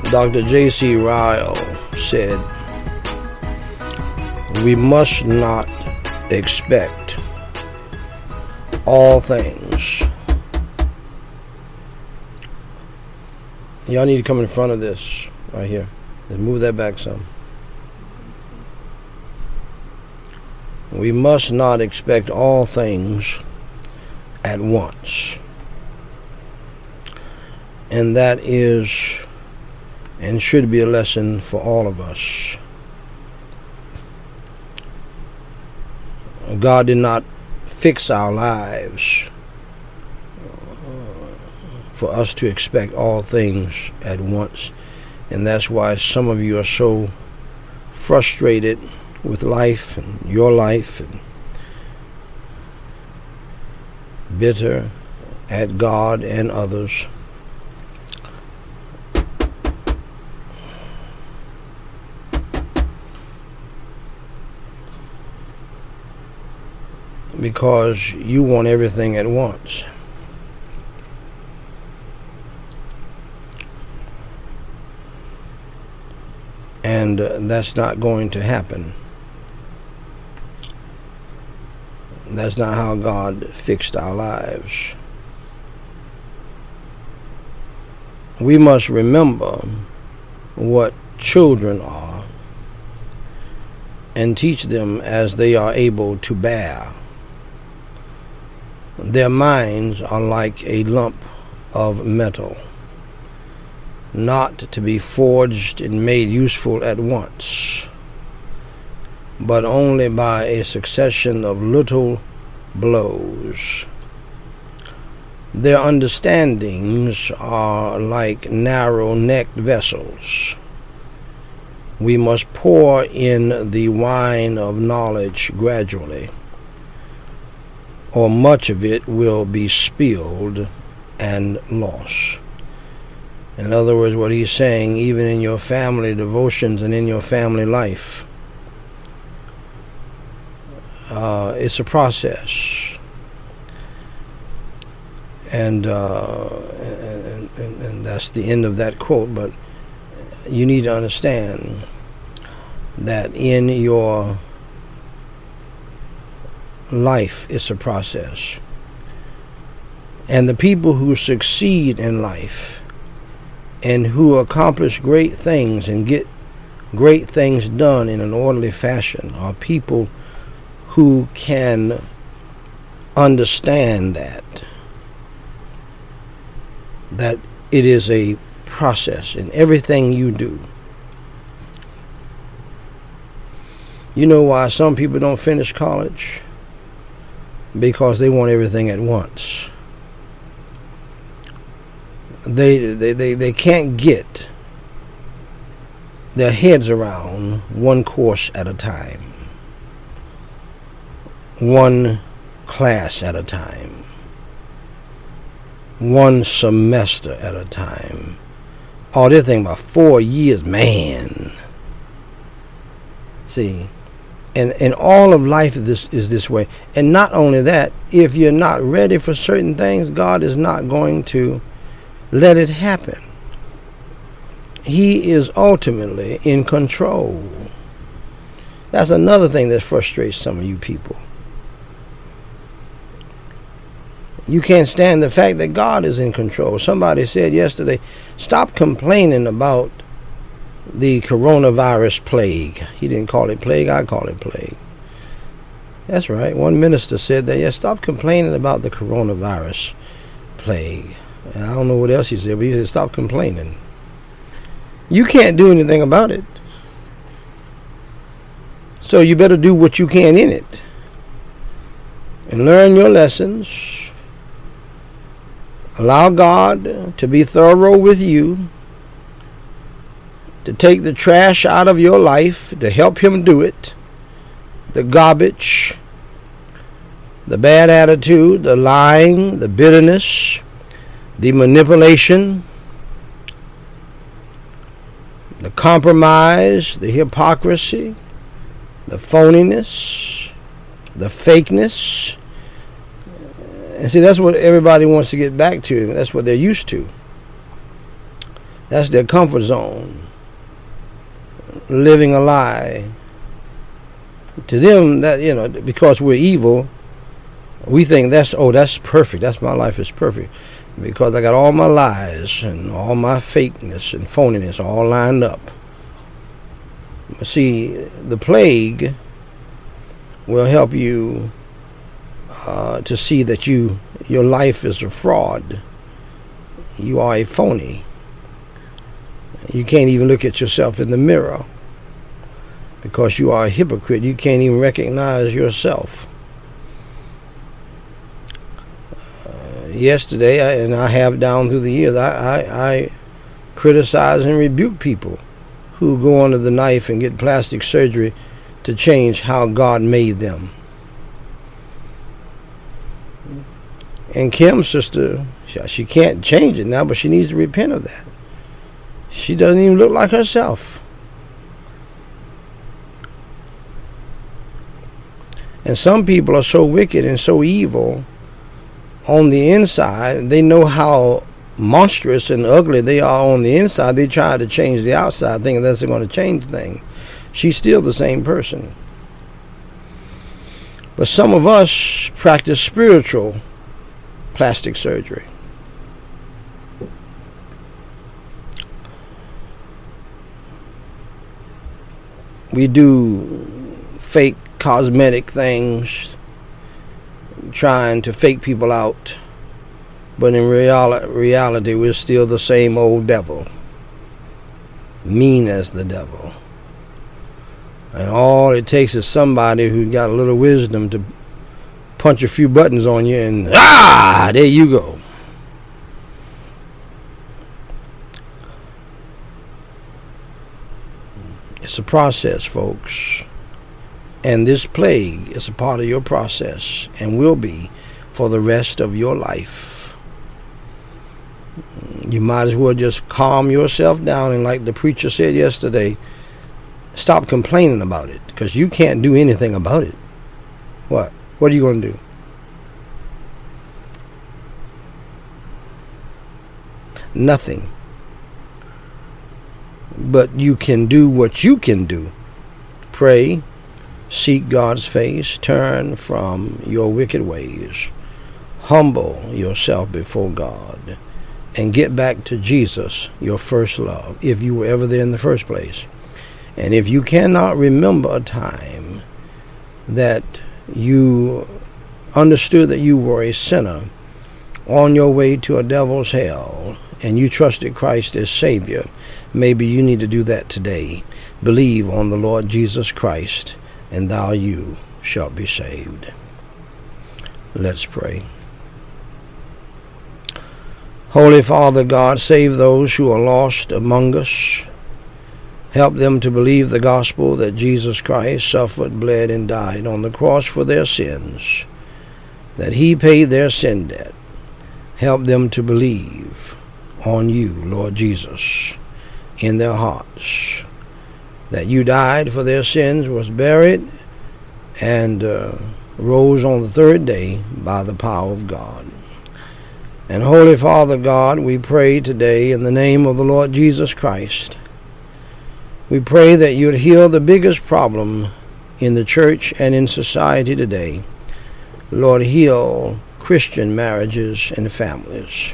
Dr. J.C. Ryle said, we must not expect all things. Y'all need to come in front of this right here. Let's move that back some. We must not expect all things at once. And that is and should be a lesson for all of us. God did not fix our lives for us to expect all things at once. And that's why some of you are so frustrated with life and your life and bitter at God and others. Because you want everything at once. And that's not going to happen. That's not how God fixed our lives. We must remember what children are and teach them as they are able to bear. Their minds are like a lump of metal, not to be forged and made useful at once, but only by a succession of little blows. Their understandings are like narrow-necked vessels. We must pour in the wine of knowledge gradually, or much of it will be spilled and lost. In other words, what he's saying, even in your family devotions and in your family life, it's a process. And that's the end of that quote. But you need to understand that in your life, it's a process. And the people who succeed in life and who accomplish great things and get great things done in an orderly fashion are people who can understand that it is a process in everything you do. You know why some people don't finish college? Because they want everything at once. They can't get their heads around one course at a time, one class at a time, one semester at a time. Oh, they're thinking about 4 years, man. See, and all of life is this way. And not only that, if you're not ready for certain things, God is not going to let it happen. He is ultimately in control. That's another thing that frustrates some of you people. You can't stand the fact that God is in control. Somebody said yesterday, stop complaining about the coronavirus plague. He didn't call it plague, I call it plague. That's right. One minister said that. Yeah, stop complaining about the coronavirus plague. And I don't know what else he said, but he said stop complaining. You can't do anything about it. So you better do what you can in it. And learn your lessons. Allow God to be thorough with you, to take the trash out of your life, to help him do it, the garbage, the bad attitude, the lying, the bitterness, the manipulation, the compromise, the hypocrisy, the phoniness, the fakeness. And see, that's what everybody wants to get back to. That's what they're used to. That's their comfort zone. Living a lie. To them, that because we're evil, we think that's perfect. That's my life is perfect. Because I got all my lies and all my fakeness and phoniness all lined up. See, the plague will help you to see that your life is a fraud. You are a phony. You can't even look at yourself in the mirror because you are a hypocrite. You can't even recognize yourself. Yesterday, and I have down through the years, I criticize and rebuke people who go under the knife and get plastic surgery to change how God made them. And Kim's sister, she can't change it now, but she needs to repent of that. She doesn't even look like herself. And some people are so wicked and so evil on the inside, they know how monstrous and ugly they are on the inside. They try to change the outside, thinking that's going to change things. She's still the same person. But some of us practice spiritual plastic surgery. We do fake cosmetic things, trying to fake people out, but in reality we're still the same old devil, mean as the devil. And all it takes is somebody who got a little wisdom to punch a few buttons on you and there you go. It's a process, folks. And this plague is a part of your process and will be for the rest of your life. You might as well just calm yourself down and, like the preacher said yesterday, stop complaining about it, because you can't do anything about it. What are you going to do? Nothing. But you can do what you can do. Pray. Seek God's face, turn from your wicked ways, humble yourself before God, and get back to Jesus, your first love, if you were ever there in the first place. And if you cannot remember a time that you understood that you were a sinner on your way to a devil's hell, and you trusted Christ as Savior, maybe you need to do that today. Believe on the Lord Jesus Christ, and you shall be saved. Let's pray. Holy Father God, save those who are lost among us. Help them to believe the gospel that Jesus Christ suffered, bled, and died on the cross for their sins, that he paid their sin debt. Help them to believe on you, Lord Jesus, in their hearts, that you died for their sins, was buried, and rose on the third day by the power of God. And Holy Father God, we pray today in the name of the Lord Jesus Christ. We pray that you'd heal the biggest problem in the church and in society today. Lord, heal Christian marriages and families.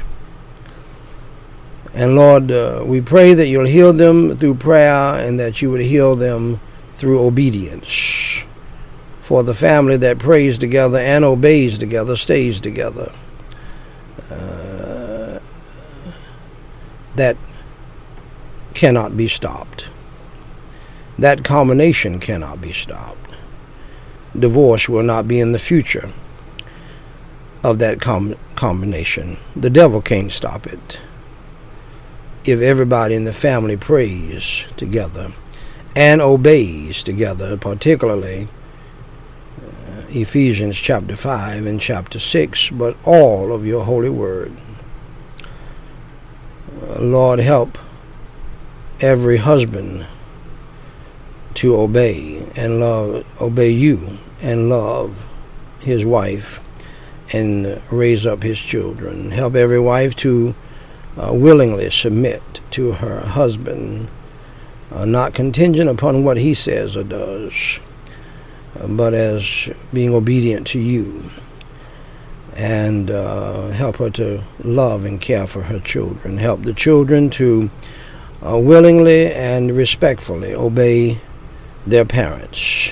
And Lord, we pray that you'll heal them through prayer and that you would heal them through obedience. For the family that prays together and obeys together stays together. That cannot be stopped. That combination cannot be stopped. Divorce will not be in the future of that combination. The devil can't stop it. If everybody in the family prays together and obeys together, particularly Ephesians chapter 5 and chapter 6, but all of your holy word. Lord, help every husband to obey you and love his wife and raise up his children. Help every wife to willingly submit to her husband, not contingent upon what he says or does, but as being obedient to you, and help her to love and care for her children. Help the children to willingly and respectfully obey their parents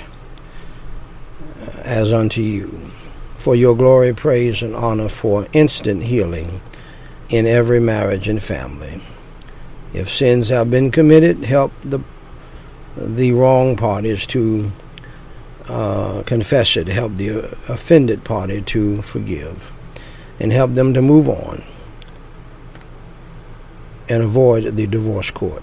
as unto you, for your glory, praise, and honor, for instant healing in every marriage and family. If sins have been committed, help the wrong parties to confess it, help the offended party to forgive, and help them to move on and avoid the divorce court.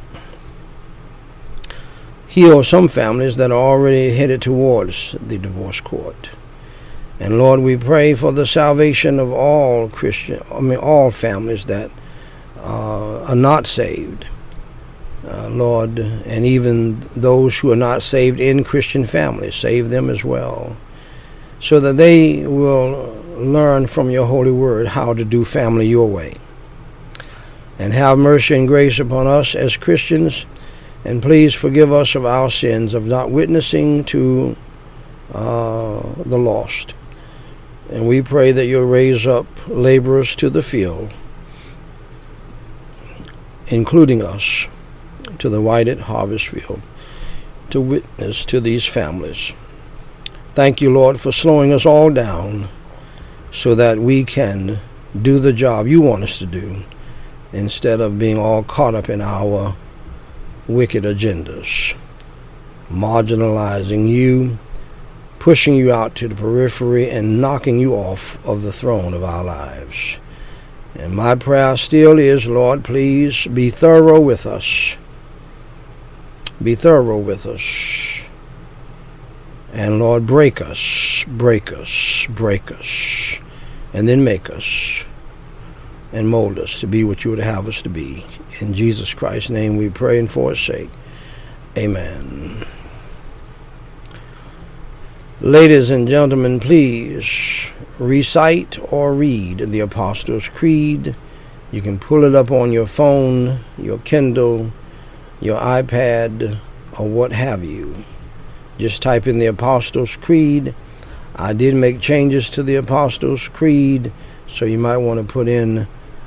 Heal some families that are already headed towards the divorce court. And Lord, we pray for the salvation of all all families that are not saved, Lord, and even those who are not saved in Christian families, save them as well, so that they will learn from your holy word how to do family your way. And have mercy and grace upon us as Christians, and please forgive us of our sins of not witnessing to the lost. And we pray that you'll raise up laborers to the field, including us, to the Whited Harvest Field, to witness to these families. Thank you, Lord, for slowing us all down so that we can do the job you want us to do, instead of being all caught up in our wicked agendas, marginalizing you, pushing you out to the periphery, and knocking you off of the throne of our lives. And my prayer still is, Lord, please be thorough with us. Be thorough with us. And Lord, break us, break us, break us, and then make us and mold us to be what you would have us to be. In Jesus Christ's name we pray, and for his sake, amen. Ladies and gentlemen, please recite or read the Apostles' Creed. You can pull it up on your phone, your Kindle, your iPad, or what have you. Just type in the Apostles' Creed. I did make changes to the Apostles' Creed, so you might want to put in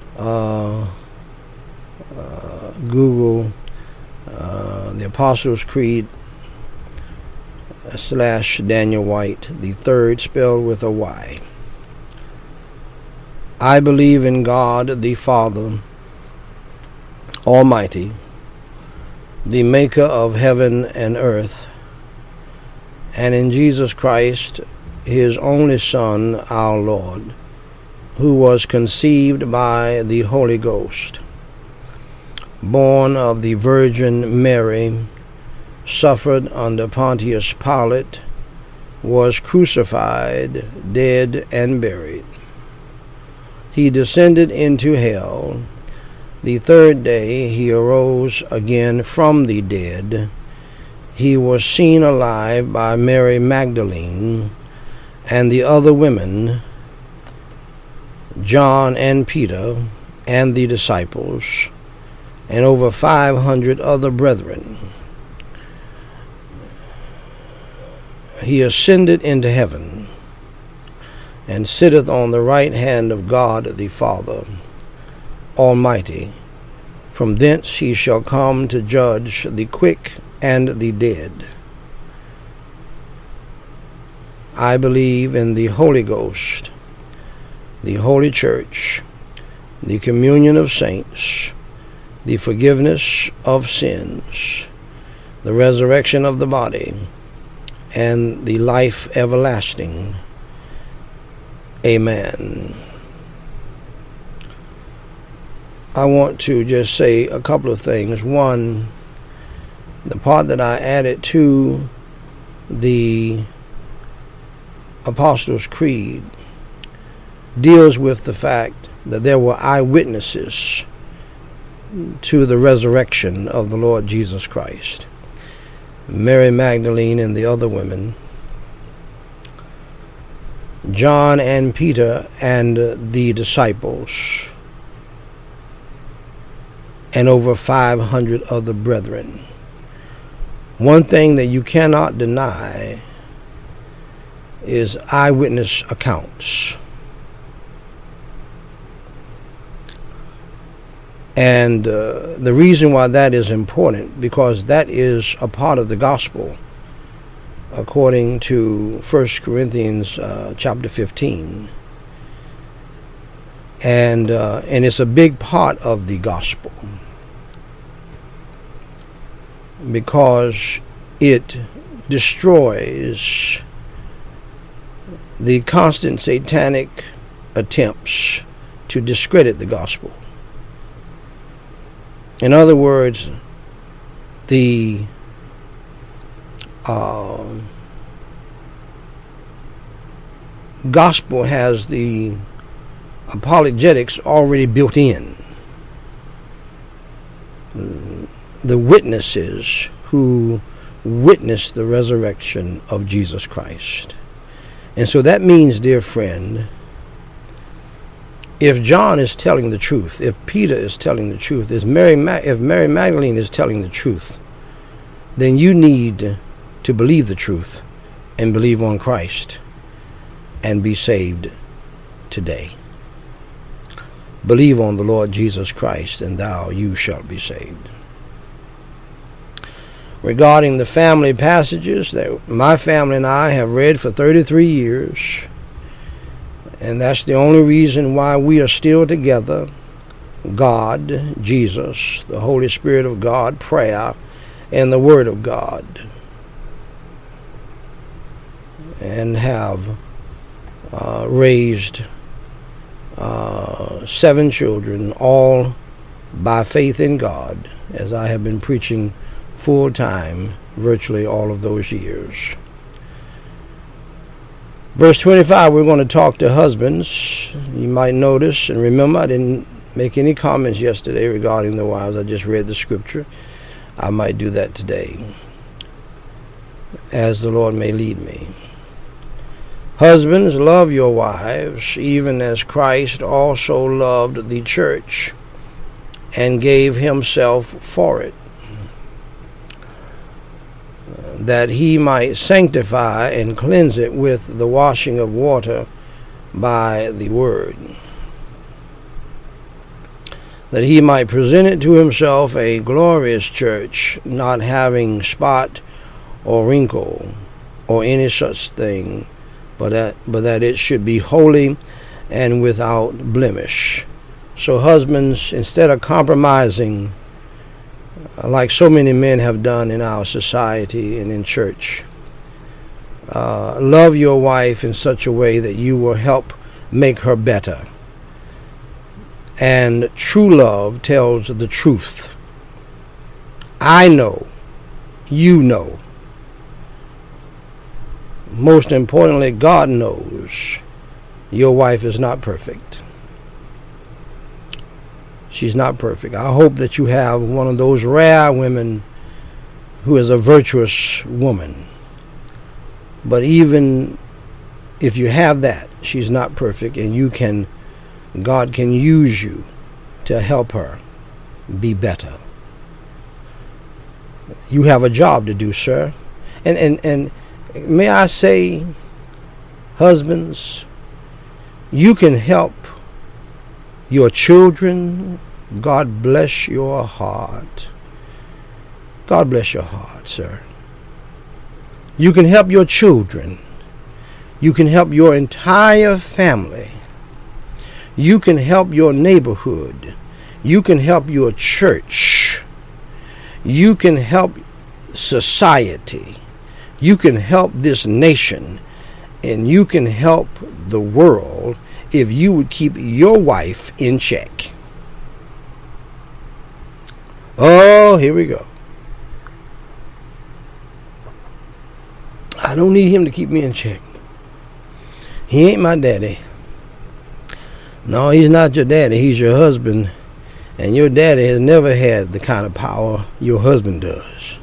Google the Apostles' Creed / Daniel White, the third spelled with a Y. I believe in God the Father Almighty, the maker of heaven and earth, and in Jesus Christ, his only Son, our Lord, who was conceived by the Holy Ghost, born of the Virgin Mary, suffered under Pontius Pilate, was crucified, dead, and buried. He descended into hell. The third day he arose again from the dead. He was seen alive by Mary Magdalene and the other women, John and Peter, and the disciples, and over 500 other brethren. He ascended into heaven, and sitteth on the right hand of God the Father Almighty. From thence he shall come to judge the quick and the dead. I believe in the Holy Ghost, the Holy Church, the communion of saints, the forgiveness of sins, the resurrection of the body, and the life everlasting. Amen. I want to just say a couple of things. One, the part that I added to the Apostles' Creed deals with the fact that there were eyewitnesses to the resurrection of the Lord Jesus Christ. Mary Magdalene and the other women, John and Peter and the disciples, and over 500 other brethren. One thing that you cannot deny is eyewitness accounts. And the reason why that is important, because that is a part of the gospel, according to 1 Corinthians chapter 15. And it's a big part of the gospel, because it destroys the constant satanic attempts to discredit the gospel. In other words, the gospel has the apologetics already built in. The witnesses who witnessed the resurrection of Jesus Christ. And so that means, dear friend, if John is telling the truth, if Peter is telling the truth, if Mary Magdalene is telling the truth, then you need to believe the truth and believe on Christ and be saved today. Believe on the Lord Jesus Christ, and you shall be saved. Regarding the family passages that my family and I have read for 33 years, and that's the only reason why we are still together: God, Jesus, the Holy Spirit of God, prayer, and the Word of God. And have raised 7 children, all by faith in God, as I have been preaching full time virtually all of those years. Verse 25, we're going to talk to husbands. You might notice and remember I didn't make any comments yesterday regarding the wives. I just read the scripture. I might do that today, as the Lord may lead me. Husbands, love your wives, even as Christ also loved the church and gave himself for it, that he might sanctify and cleanse it with the washing of water by the word, that he might present it to himself a glorious church, not having spot or wrinkle or any such thing, but that it should be holy and without blemish. So husbands, instead of compromising like so many men have done in our society and in church, love your wife in such a way that you will help make her better. And true love tells the truth. I know, you know. Most importantly, God knows your wife is not perfect. She's not perfect. I hope that you have one of those rare women who is a virtuous woman. But even if you have that, she's not perfect, and God can use you to help her be better. You have a job to do, sir. And may I say, husbands, you can help your children. God bless your heart. God bless your heart, sir. You can help your children. You can help your entire family. You can help your neighborhood. You can help your church. You can help society. You can help this nation. And you can help the world if you would keep your wife in check. Oh, here we go. I don't need him to keep me in check. He ain't my daddy. No, he's not your daddy. He's your husband. And your daddy has never had the kind of power your husband does.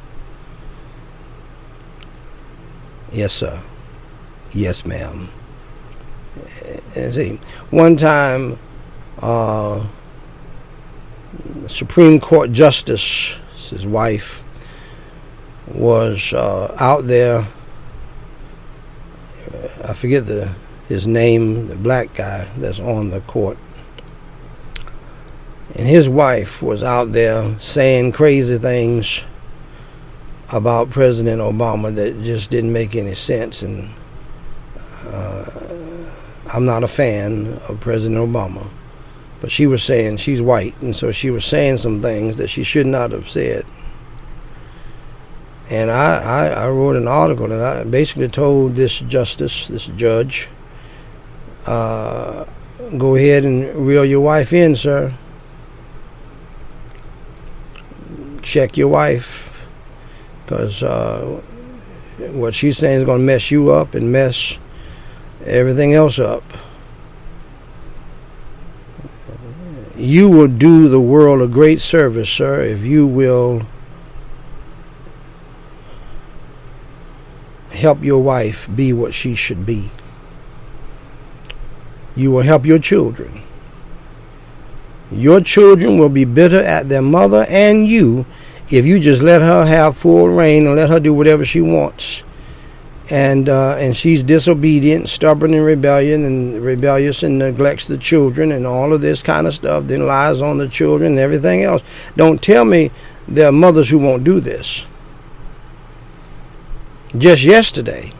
Yes, sir. Yes, ma'am. And see, one time, Supreme Court Justice, his wife, was out there. I forget his name, the black guy that's on the court. And his wife was out there saying crazy things about President Obama that just didn't make any sense. And I'm not a fan of President Obama. But she was saying she's white, and so she was saying some things that she should not have said. And I wrote an article, and I basically told this judge, go ahead and reel your wife in, sir. Check your wife, because what she's saying is going to mess you up and mess everything else up. You will do the world a great service, sir, if you will help your wife be what she should be. You will help your children. Your children will be bitter at their mother and you if you just let her have full reign and let her do whatever she wants. And she's disobedient, stubborn, and rebellious, and neglects the children, and all of this kind of stuff. Then lies on the children and everything else. Don't tell me there are mothers who won't do this. Just yesterday,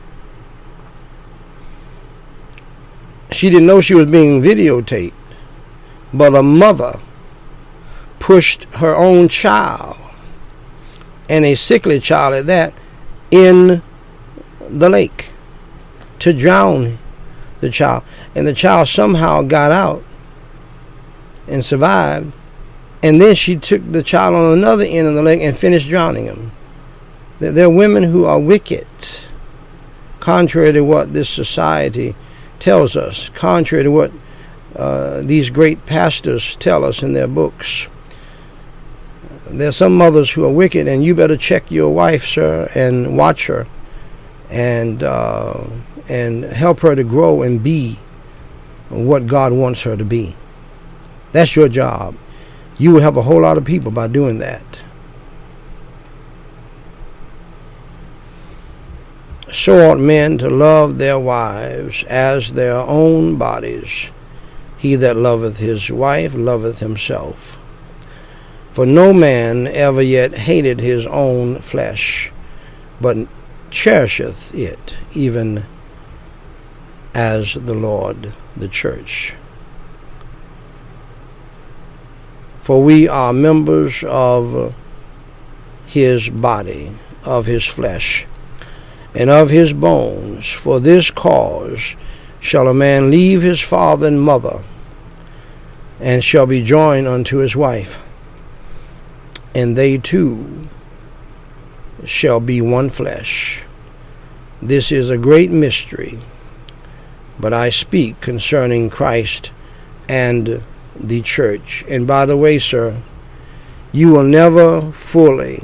she didn't know she was being videotaped, but a mother pushed her own child, and a sickly child at that, in the lake to drown the child. And the child somehow got out and survived. And then she took the child on another end of the lake and finished drowning him. There are women who are wicked, contrary to what this society tells us, contrary to what these great pastors tell us in their books. There are some mothers who are wicked, and you better check your wife, sir, and watch her, and help her to grow and be what God wants her to be. That's your job. You will help a whole lot of people by doing that. So ought men to love their wives as their own bodies. He that loveth his wife loveth himself. For no man ever yet hated his own flesh, but cherisheth it, even as the Lord the church. For we are members of his body, of his flesh, and of his bones. For this cause shall a man leave his father and mother, and shall be joined unto his wife, and they two shall be one flesh. This is a great mystery, but I speak concerning Christ and the church. And by the way, sir, you will never fully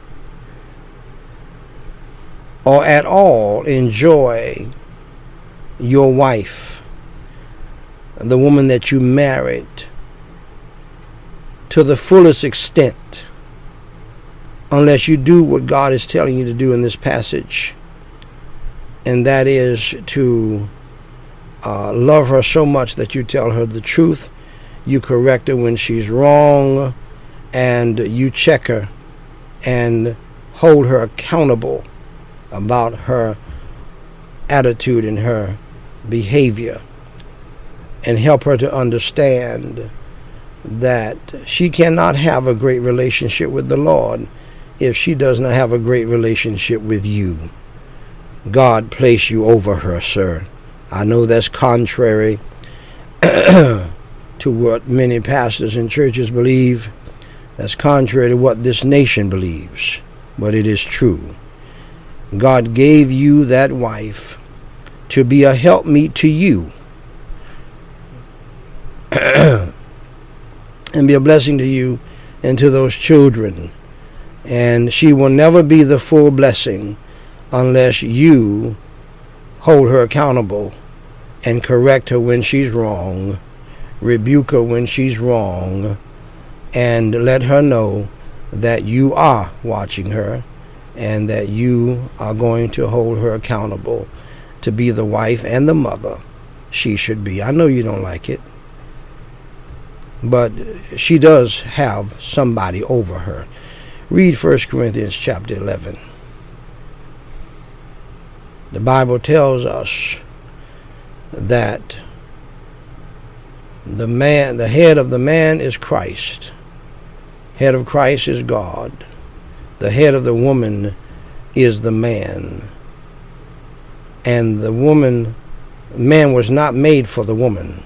or at all enjoy your wife, the woman that you married, to the fullest extent unless you do what God is telling you to do in this passage, and that is to love her so much that you tell her the truth, you correct her when she's wrong, and you check her and hold her accountable about her attitude and her behavior, and help her to understand that she cannot have a great relationship with the Lord if she does not have a great relationship with you. God placed you over her, sir. I know that's contrary to what many pastors and churches believe. That's contrary to what this nation believes, but it is true. God gave you that wife to be a helpmeet to you and be a blessing to you and to those children. And she will never be the full blessing unless you hold her accountable and correct her when she's wrong, rebuke her when she's wrong, and let her know that you are watching her and that you are going to hold her accountable to be the wife and the mother she should be. I know you don't like it, but she does have somebody over her. Read 1 Corinthians chapter 11. The Bible tells us that the head of the man is Christ. Head of Christ is God. The head of the woman is the man. And man was not made for the woman,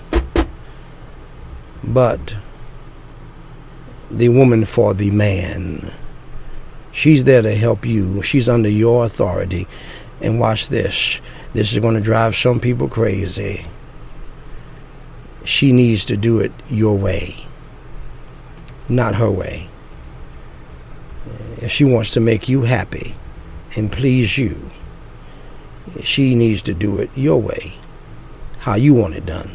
but the woman for the man. She's there to help you. She's under your authority. And watch this. This is going to drive some people crazy. She needs to do it your way, not her way. If she wants to make you happy and please you, she needs to do it your way, how you want it done.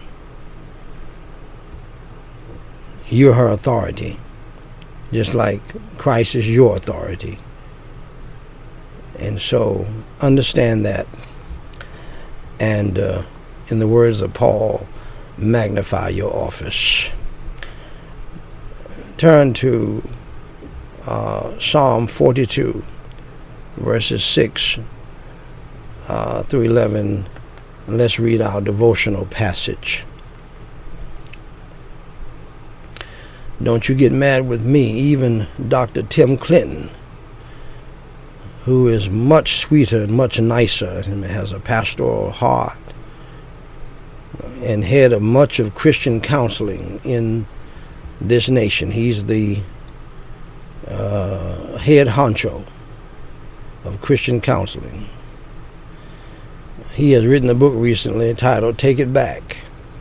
You're her authority, just like Christ is your authority. And so understand that. And in the words of Paul, magnify your office. Turn to Psalm 42, verses 6 through 11. Let's read our devotional passage. Don't you get mad with me. Even Dr. Tim Clinton, who is much sweeter and much nicer and has a pastoral heart and head of much of Christian counseling in this nation. He's the head honcho of Christian counseling. He has written a book recently entitled Take It Back,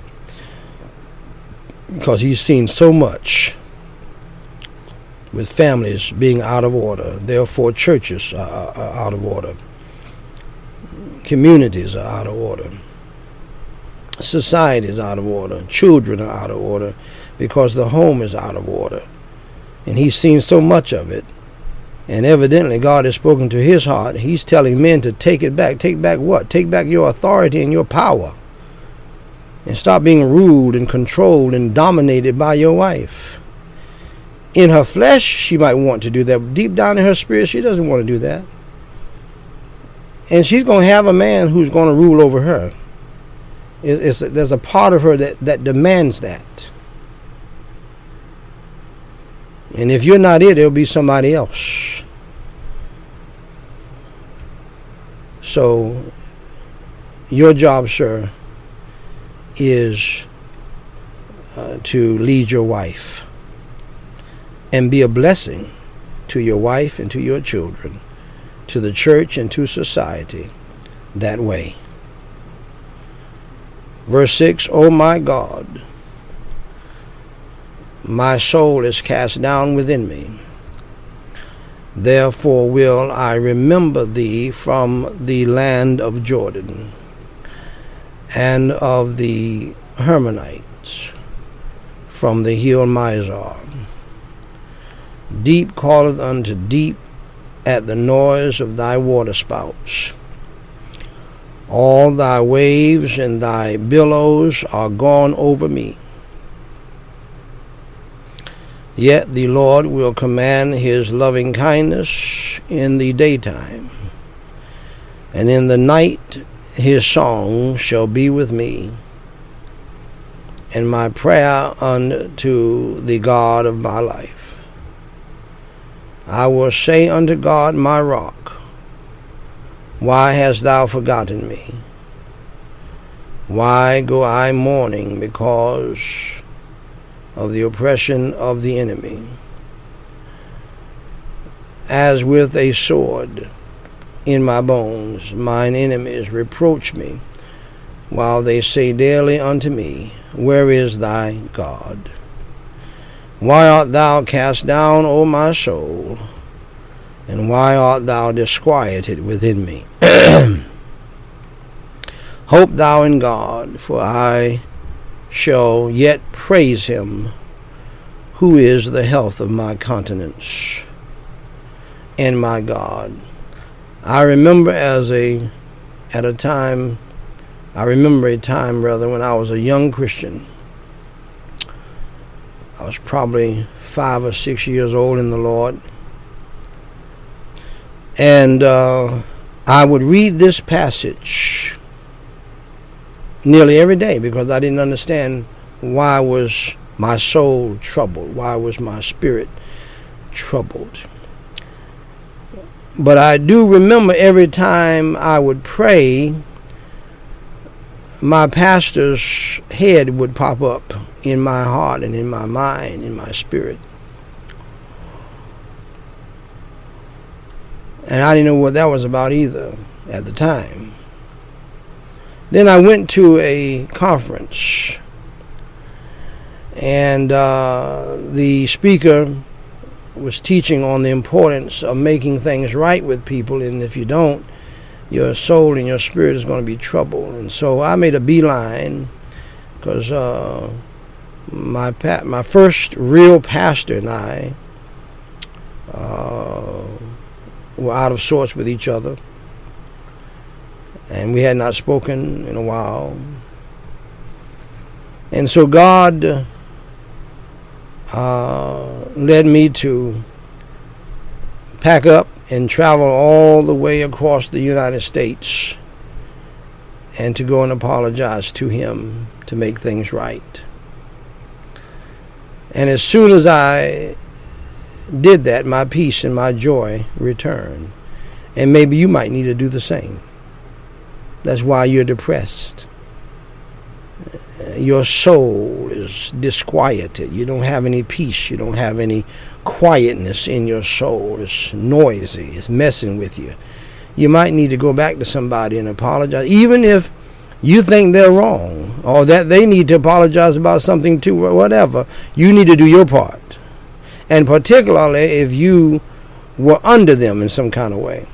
because he's seen so much with families being out of order. Therefore, churches are out of order. Communities are out of order. Society is out of order. Children are out of order because the home is out of order. And he's seen so much of it. And evidently God has spoken to his heart. He's telling men to take it back. Take back what? Take back your authority and your power. And stop being ruled and controlled and dominated by your wife. In her flesh, she might want to do that. But deep down in her spirit, she doesn't want to do that. And she's going to have a man who's going to rule over her. There's a part of her that demands that. And if you're not it, it'll be somebody else. So, your job, sir, is to lead your wife and be a blessing to your wife and to your children, to the church and to society that way. Verse 6, O my God, my soul is cast down within me. Therefore will I remember thee from the land of Jordan and of the Hermonites, from the hill Mizar. Deep calleth unto deep at the noise of thy waterspouts. All thy waves and thy billows are gone over me. Yet the Lord will command his loving kindness in the daytime, and in the night his song shall be with me, and my prayer unto the God of my life. I will say unto God my rock, why hast thou forgotten me? Why go I mourning because of the oppression of the enemy? As with a sword in my bones, mine enemies reproach me, while they say daily unto me, where is thy God? Why art thou cast down, O my soul? And why art thou disquieted within me? Hope thou in God, for I shall yet praise him, who is the health of my countenance and my God. I remember a time when I was a young Christian. I was probably 5 or 6 years old in the Lord. And I would read this passage nearly every day because I didn't understand why was my soul troubled, why was my spirit troubled. But I do remember every time I would pray, my pastor's head would pop up in my heart and in my mind, in my spirit. And I didn't know what that was about either at the time. Then I went to a conference, and the speaker was teaching on the importance of making things right with people, and if you don't, your soul and your spirit is going to be troubled. And so I made a beeline because my first real pastor and I were out of sorts with each other, and we had not spoken in a while. And so God led me to pack up and travel all the way across the United States and to go and apologize to him to make things right. And as soon as I did that, my peace and my joy returned. And maybe you might need to do the same. That's why you're depressed. Your soul is disquieted. You don't have any peace. You don't have any quietness in your soul. It's noisy. It's messing with you. You might need to go back to somebody and apologize, even if you think they're wrong or that they need to apologize about something too, or whatever. You need to do your part. And particularly if you were under them in some kind of way.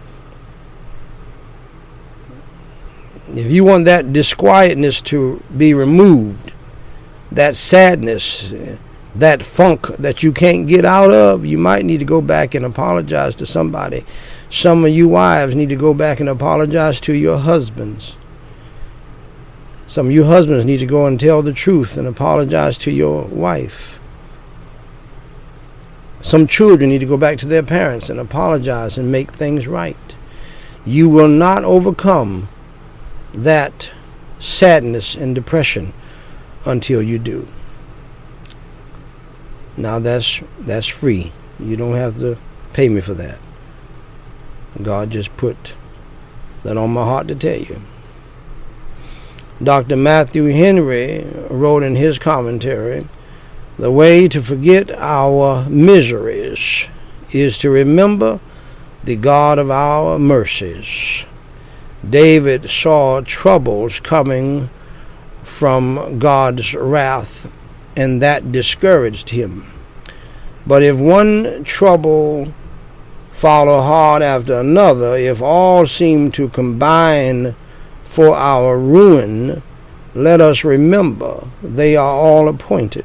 If you want that disquietness to be removed, that sadness, that funk that you can't get out of, you might need to go back and apologize to somebody. Some of you wives need to go back and apologize to your husbands. Some of you husbands need to go and tell the truth and apologize to your wife. Some children need to go back to their parents and apologize and make things right. You will not overcome that sadness and depression until you do. Now that's free. You don't have to pay me for that. God just put that on my heart to tell you. Dr. Matthew Henry wrote in his commentary, the way to forget our miseries is to remember the God of our mercies. David saw troubles coming from God's wrath, and that discouraged him. But if one trouble follow hard after another, if all seem to combine for our ruin, let us remember they are all appointed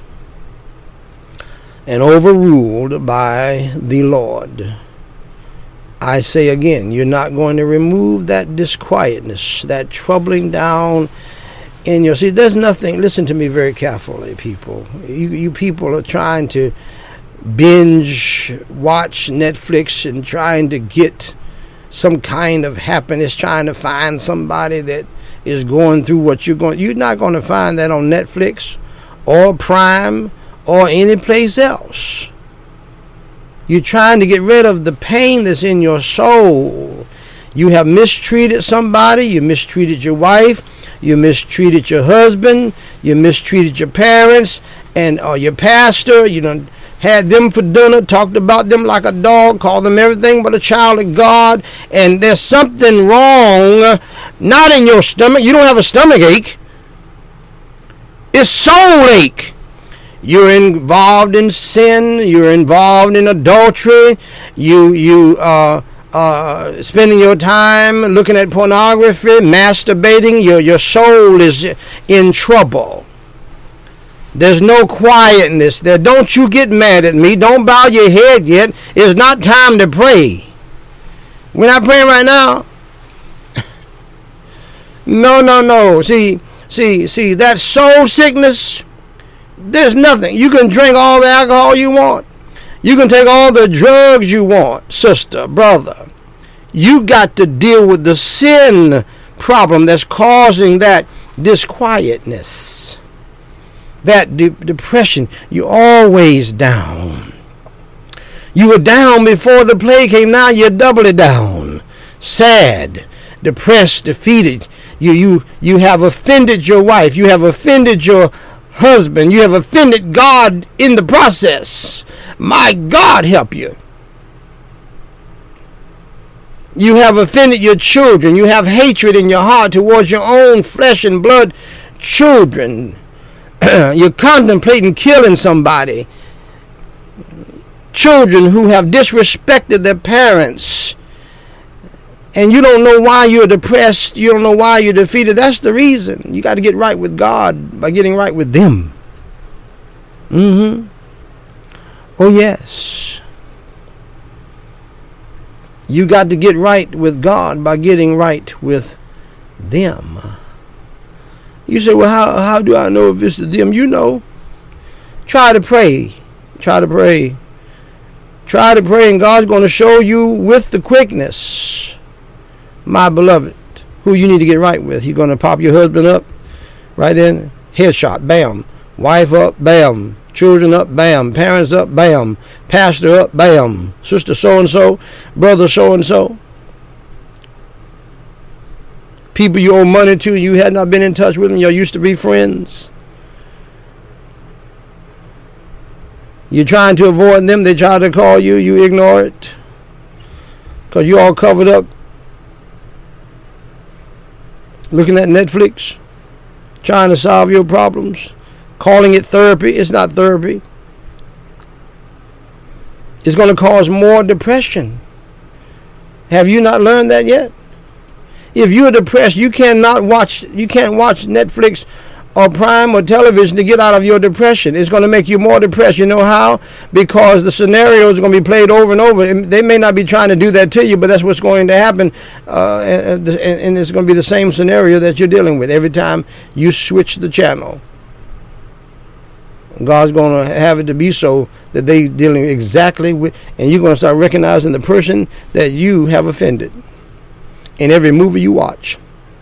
and overruled by the Lord. I say again, you're not going to remove that disquietness, that troubling down in your... See, there's nothing... Listen to me very carefully, people. You people are trying to binge watch Netflix and trying to get some kind of happiness, trying to find somebody that is going through what you're going... You're not going to find that on Netflix or Prime or any place else. You're trying to get rid of the pain that's in your soul. You have mistreated somebody. You mistreated your wife. You mistreated your husband. You mistreated your parents and your pastor. You done had them for dinner, talked about them like a dog, called them everything but a child of God. And there's something wrong, not in your stomach. You don't have a stomach ache. It's soul ache. You're involved in sin. You're involved in adultery. You spending your time looking at pornography, masturbating. Your soul is in trouble. There's no quietness there. Don't you get mad at me. Don't bow your head yet. It's not time to pray. We're not praying right now. No. See, that soul sickness, there's nothing. You can drink all the alcohol you want. You can take all the drugs you want, sister, brother. You got to deal with the sin problem that's causing that disquietness, that depression. You're always down. You were down before the plague came. Now you're doubly down. Sad, depressed, defeated. You have offended your wife. You have offended your husband. You have offended God in the process. My God help you. You have offended your children. You have hatred in your heart towards your own flesh and blood children. You're contemplating killing somebody. Children who have disrespected their parents. And you don't know why you're depressed. You don't know why you're defeated. That's the reason. You got to get right with God by getting right with them. Oh, yes. You got to get right with God by getting right with them. You say, well, how do I know if it's them? You know. Try to pray. Try to pray. Try to pray, and God's going to show you with the quickness, my beloved, who you need to get right with. He's going to pop your husband up right in. Headshot. Bam. Wife up. Bam. Children up, bam. Parents up, bam. Pastor up, bam. Sister so-and-so, brother so-and-so. People you owe money to, you had not been in touch with them, you used to be friends. You're trying to avoid them, they try to call you, you ignore it. Because you're all covered up. Looking at Netflix, trying to solve your problems. Calling it therapy. It's not therapy. It's going to cause more depression. Have you not learned that yet? If you're depressed, you can't watch Netflix or Prime or television to get out of your depression. It's going to make you more depressed. You know how? Because the scenarios are going to be played over and over. They may not be trying to do that to you, but that's what's going to happen. And it's going to be the same scenario that you're dealing with every time you switch the channel. God's going to have it to be so that they dealing exactly with, and you're going to start recognizing the person that you have offended in every movie you watch.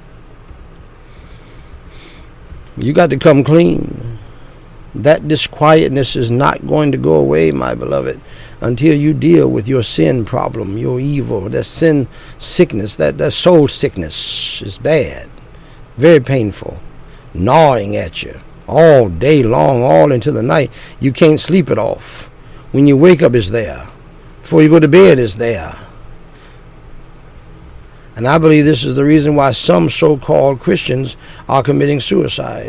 You got to come clean. That disquietness is not going to go away, my beloved, until you deal with your sin problem, your evil, that sin sickness, that soul sickness is bad, very painful, gnawing at you. All day long, all into the night. You can't sleep it off. When you wake up, it's there. Before you go to bed, it's there. And I believe this is the reason why some so-called Christians are committing suicide.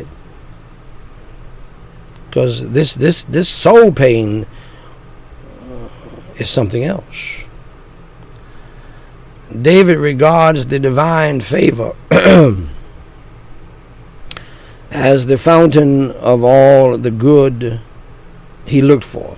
Because this soul pain is something else. David regards the divine favor as the fountain of all the good he looked for.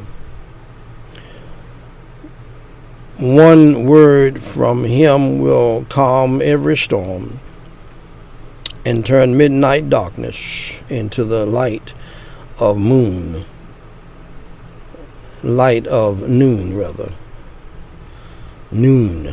One word from him will calm every storm and turn midnight darkness into the light of noon. Noon.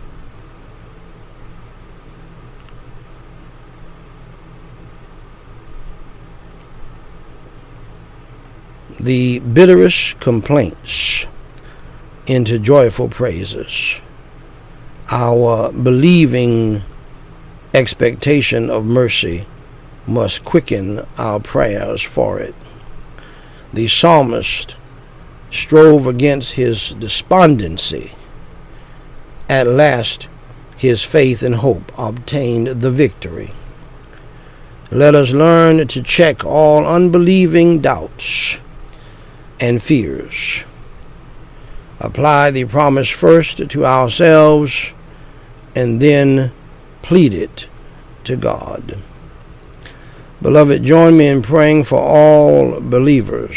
The bitterest complaints into joyful praises. Our believing expectation of mercy must quicken our prayers for it. The psalmist strove against his despondency. At last, his faith and hope obtained the victory. Let us learn to check all unbelieving doubts and fears. Apply the promise first to ourselves and then plead it to God. Beloved, join me in praying for all believers,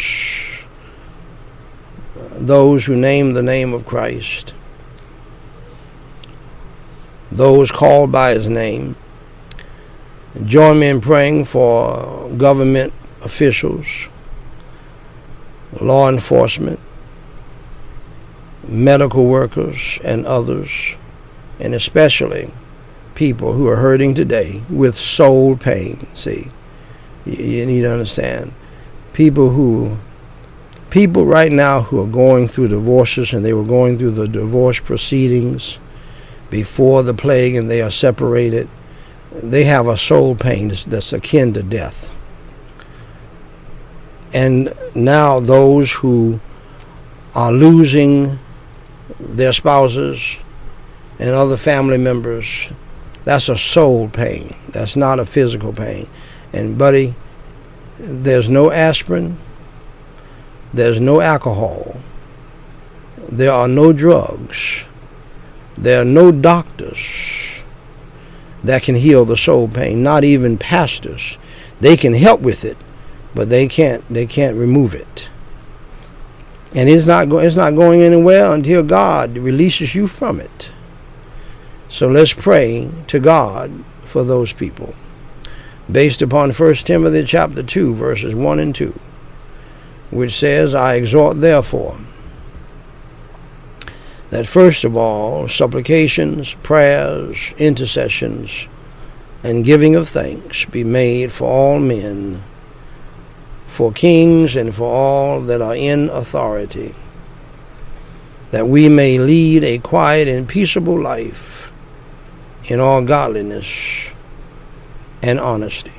those who name the name of Christ, those called by his name. Join me in praying for government officials, law enforcement, medical workers, and others, and especially people who are hurting today with soul pain. See, you need to understand. People right now who are going through divorces, and they were going through the divorce proceedings before the plague, and they are separated. They have a soul pain that's akin to death. And now those who are losing their spouses and other family members, that's a soul pain. That's not a physical pain. And buddy, there's no aspirin, there's no alcohol, there are no drugs, there are no doctors that can heal the soul pain, not even pastors. They can help with it, but they can't remove it. And it's not going anywhere until God releases you from it. So let's pray to God for those people, based upon 1 Timothy chapter 2, verses 1 and 2, which says, I exhort therefore that first of all supplications, prayers, intercessions, and giving of thanks be made for all men, for kings, and for all that are in authority, that we may lead a quiet and peaceable life in all godliness and honesty.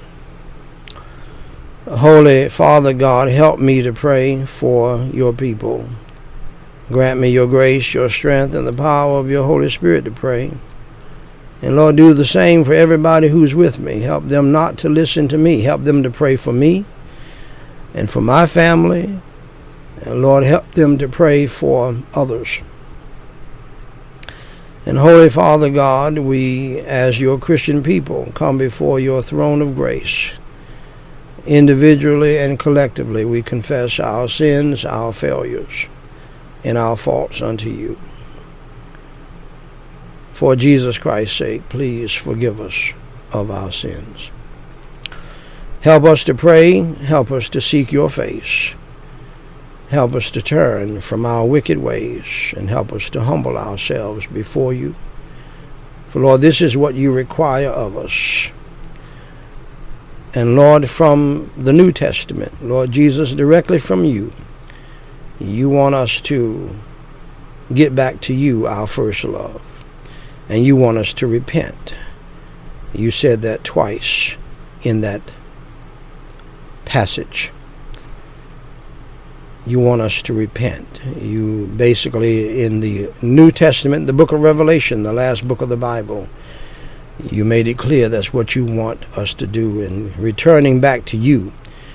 Holy Father God, help me to pray for your people. Grant me your grace, your strength, and the power of your Holy Spirit to pray. And Lord, do the same for everybody who's with me. Help them not to listen to me. Help them to pray for me and for my family. And Lord, help them to pray for others. And Holy Father God, we, as your Christian people, come before your throne of grace. Individually and collectively, we confess our sins, our failures, and our faults unto you. For Jesus Christ's sake, please forgive us of our sins. Help us to pray. Help us to seek your face. Help us to turn from our wicked ways, and help us to humble ourselves before you. For, Lord, this is what you require of us. And, Lord, from the New Testament, Lord Jesus, directly from you, you want us to get back to you, our first love. And you want us to repent. You said that twice in that passage. You want us to repent. You basically, in the New Testament, the book of Revelation, the last book of the Bible, you made it clear that's what you want us to do. And returning back to you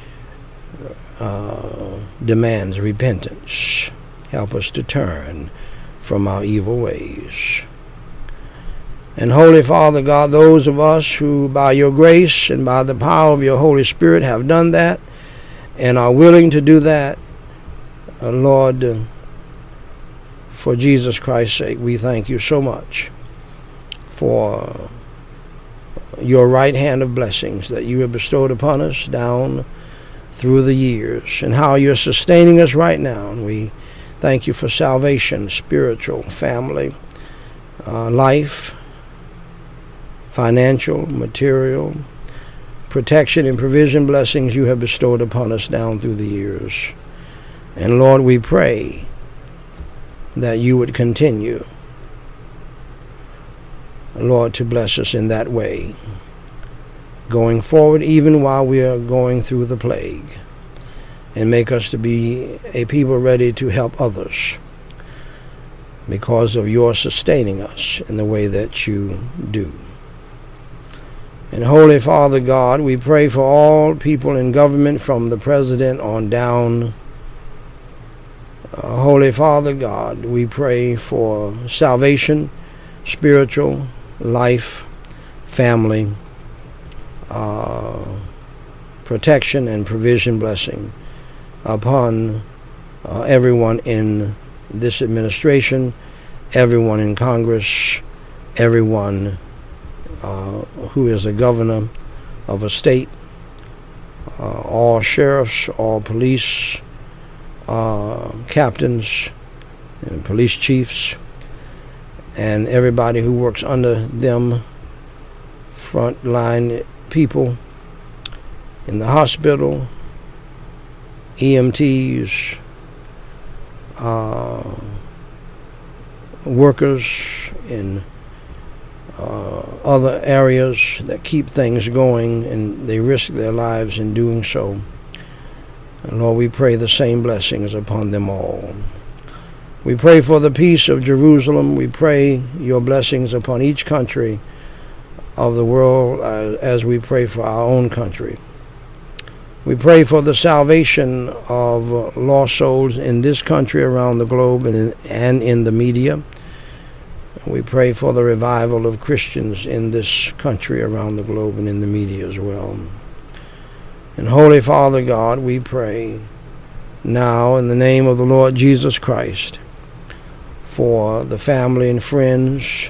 demands repentance. Help us to turn from our evil ways. And Holy Father God, those of us who by your grace and by the power of your Holy Spirit have done that and are willing to do that, Lord, for Jesus Christ's sake, we thank you so much for your right hand of blessings that you have bestowed upon us down through the years, and how you're sustaining us right now. And we thank you for salvation, spiritual, family, life, financial, material, protection and provision blessings you have bestowed upon us down through the years. And Lord, we pray that you would continue, Lord, to bless us in that way, going forward, even while we are going through the plague, and make us to be a people ready to help others because of your sustaining us in the way that you do. And Holy Father God, we pray for all people in government from the president on down. Holy Father God, we pray for salvation, spiritual, life, family, protection and provision blessing upon everyone in this administration, everyone in Congress, everyone who is a governor of a state, all sheriffs, all police captains, and police chiefs, and everybody who works under them, frontline people in the hospital, EMTs, workers in other areas that keep things going, and they risk their lives in doing so. And Lord, we pray the same blessings upon them all. We pray for the peace of Jerusalem. We pray your blessings upon each country of the world as we pray for our own country. We pray for the salvation of lost souls in this country, around the globe, and in the media. We pray for the revival of Christians in this country, around the globe, and in the media as well. And Holy Father God, we pray now in the name of the Lord Jesus Christ for the family and friends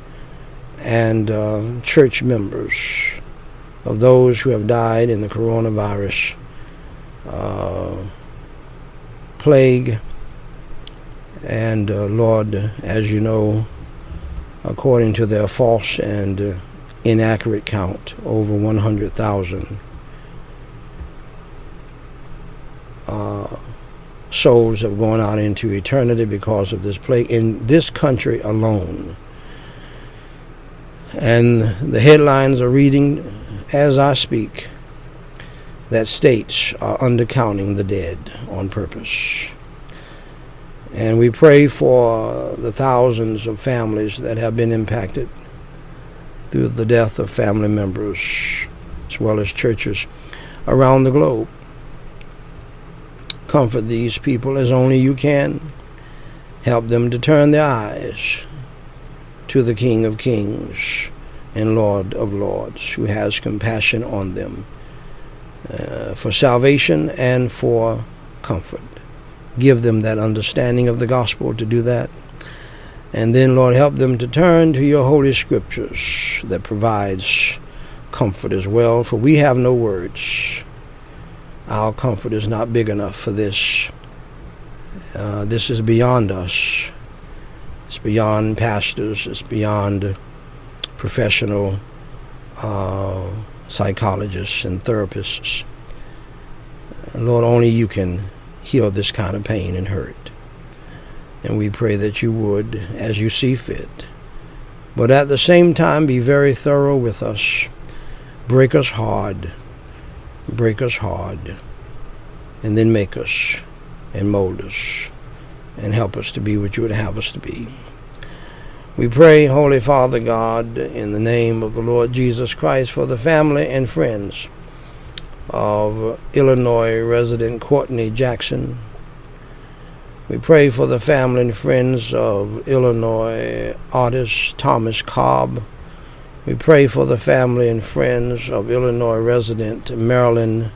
and church members of those who have died in the coronavirus plague. And Lord, as you know, according to their false and inaccurate count, over 100,000 souls have gone out into eternity because of this plague in this country alone. And the headlines are reading as I speak that states are undercounting the dead on purpose. And we pray for the thousands of families that have been impacted through the death of family members, as well as churches around the globe. Comfort these people as only you can. Help them to turn their eyes to the King of Kings and Lord of Lords, who has compassion on them for salvation and for comfort. Give them that understanding of the gospel to do that. And then, Lord, help them to turn to your holy scriptures that provides comfort as well, for we have no words. Our comfort is not big enough for this. This is beyond us. It's beyond pastors. It's beyond professional psychologists and therapists. Lord, only you can heal this kind of pain and hurt. And we pray that you would, as you see fit. But at the same time, be very thorough with us. Break us hard. Break us hard. And then make us and mold us and help us to be what you would have us to be. We pray, Holy Father God, in the name of the Lord Jesus Christ, for the family and friends of Illinois resident Courtney Jackson. We pray for the family and friends of Illinois artist Thomas Cobb. We pray for the family and friends of Illinois resident Marilyn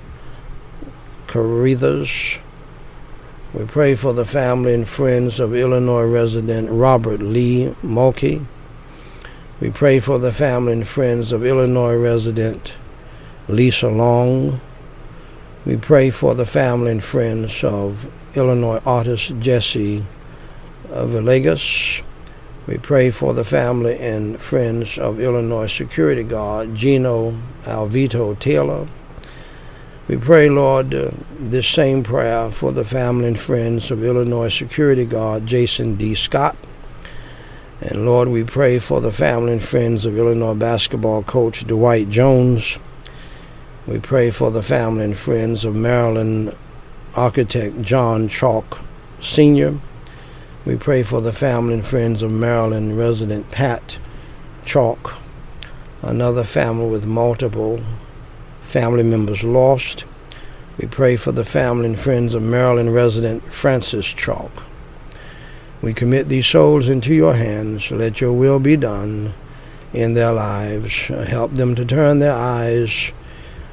Carruthers. We pray for the family and friends of Illinois resident Robert Lee Mulkey. We pray for the family and friends of Illinois resident Lisa Long. We pray for the family and friends of Illinois artist Jesse Villegas. We pray for the family and friends of Illinois security guard Gino Alvito Taylor. We pray, Lord, this same prayer for the family and friends of Illinois security guard Jason D. Scott. And Lord, we pray for the family and friends of Illinois basketball coach Dwight Jones. We pray for the family and friends of Maryland architect John Chalk Sr. We pray for the family and friends of Maryland resident Pat Chalk, another family with multiple family members lost. We pray for the family and friends of Maryland resident Francis Chalk. We commit these souls into your hands. Let your will be done in their lives. Help them to turn their eyes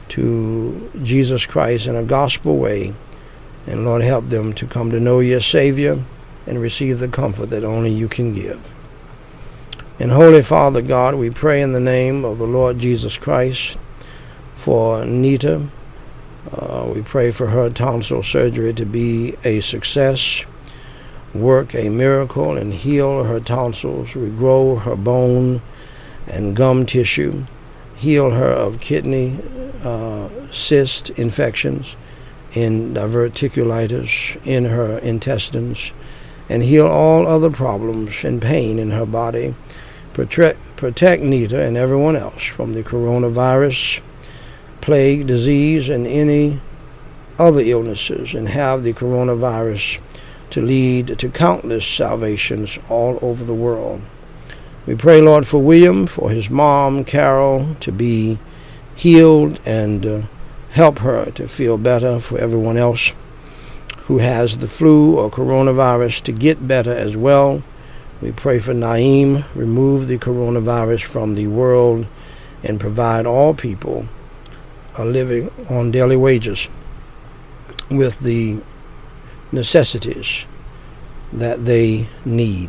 to Jesus Christ in a gospel way. And Lord, help them to come to know your Savior and receive the comfort that only you can give. And Holy Father God, we pray in the name of the Lord Jesus Christ for Nita. We pray for her tonsil surgery to be a success, work a miracle, and heal her tonsils, regrow her bone and gum tissue, heal her of kidney cyst infections, in diverticulitis in her intestines, and heal all other problems and pain in her body. Protect Nita and everyone else from the coronavirus, plague, disease, and any other illnesses, and have the coronavirus to lead to countless salvations all over the world. We pray, Lord, for William, for his mom, Carol, to be healed and help her to feel better, for everyone else who has the flu or coronavirus to get better as well. We pray for Naeem, remove the coronavirus from the world and provide all people living on daily wages with the necessities that they need.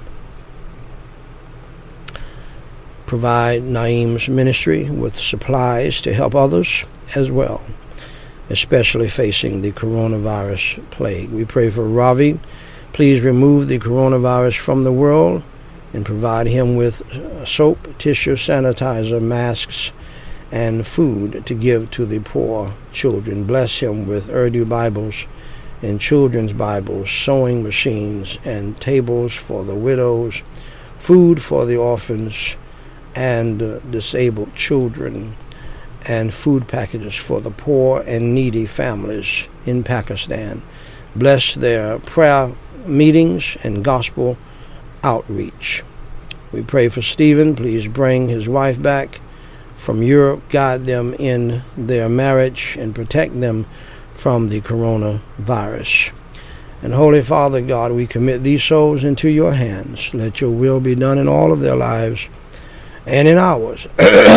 Provide Naeem's ministry with supplies to help others as well, especially facing the coronavirus plague. We pray for Ravi. Please remove the coronavirus from the world and provide him with soap, tissue, sanitizer, masks, and food to give to the poor children. Bless him with Urdu Bibles and children's Bibles, sewing machines, and tables for the widows, food for the orphans and disabled children, and food packages for the poor and needy families in Pakistan. Bless their prayer meetings and gospel outreach. We pray for Stephen. Please bring his wife back from Europe, guide them in their marriage, and protect them from the coronavirus. And Holy Father God, we commit these souls into your hands. Let your will be done in all of their lives and in ours.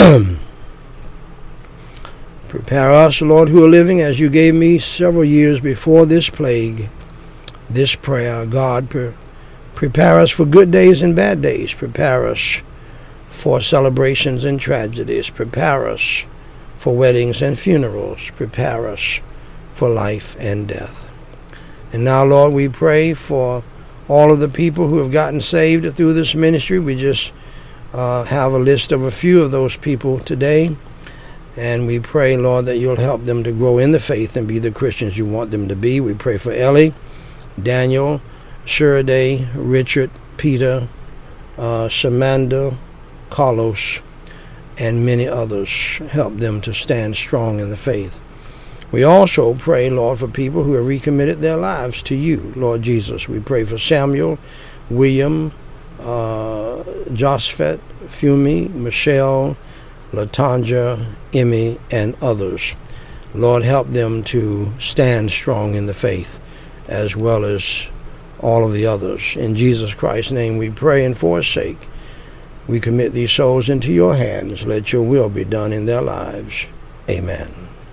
Prepare us, Lord, who are living as you gave me several years before this plague, this prayer. God, prepare us for good days and bad days. Prepare us for celebrations and tragedies. Prepare us for weddings and funerals. Prepare us for life and death. And now, Lord, we pray for all of the people who have gotten saved through this ministry. We just have a list of a few of those people today. And we pray, Lord, that you'll help them to grow in the faith and be the Christians you want them to be. We pray for Ellie, Daniel, Shirley, Richard, Peter, Samanda, Carlos, and many others. Help them to stand strong in the faith. We also pray, Lord, for people who have recommitted their lives to you, Lord Jesus. We pray for Samuel, William, Josphat, Fumi, Michelle, Latanja, Emmy, and others. Lord, help them to stand strong in the faith, as well as all of the others. In Jesus Christ's name we pray, and for his sake, we commit these souls into your hands. Let your will be done in their lives. Amen.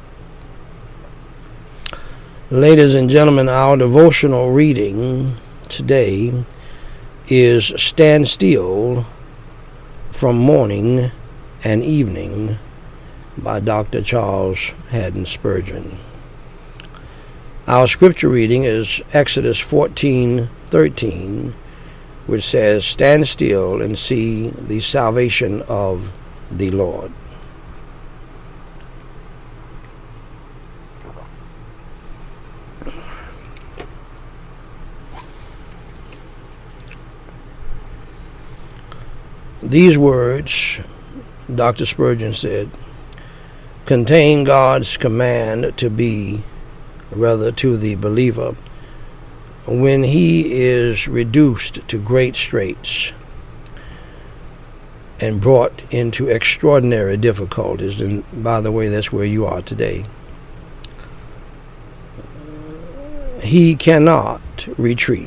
Ladies and gentlemen, our devotional reading today is Stand Still from Morning and Evening by Dr. Charles Haddon Spurgeon. Our scripture reading is Exodus 14:13, which says, "Stand still and see the salvation of the Lord." These words, Dr. Spurgeon said, contain God's command to be, rather to the believer, when he is reduced to great straits and brought into extraordinary difficulties. And by the way, that's where you are today. He cannot retreat.